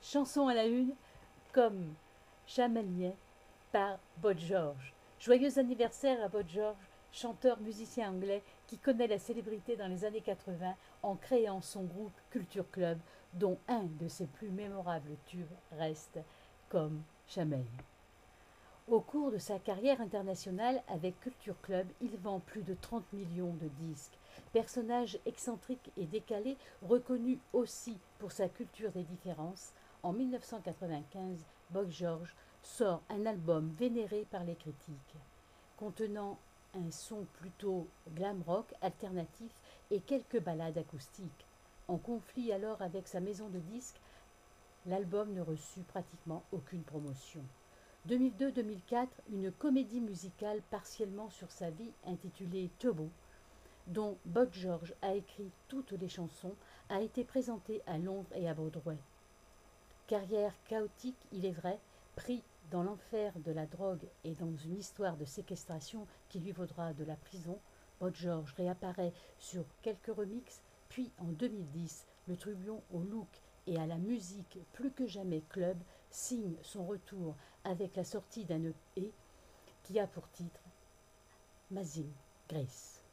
Chanson à la une, comme Chamelier par Boy George. Joyeux anniversaire à Boy George, chanteur musicien anglais qui connaît la célébrité dans les années 80 en créant son groupe Culture Club, dont un de ses plus mémorables tubes reste comme Chamelier. Au cours de sa carrière internationale avec Culture Club, il vend plus de 30 millions de disques. Personnage excentrique et décalé, reconnu aussi pour sa culture des différences, en 1995, Boy George sort un album vénéré par les critiques, contenant un son plutôt glam rock alternatif et quelques ballades acoustiques. En conflit alors avec sa maison de disques, l'album ne reçut pratiquement aucune promotion. 2002-2004, une comédie musicale partiellement sur sa vie intitulée Turbo, dont Boy George a écrit toutes les chansons, a été présentée à Londres et à Broadway. Carrière chaotique, il est vrai, pris dans l'enfer de la drogue et dans une histoire de séquestration qui lui vaudra de la prison, Boy George réapparaît sur quelques remixes, puis en 2010, le trublion au look et à la musique plus que jamais club signe son retour avec la sortie d'un EP qui a pour titre Amazing Grace.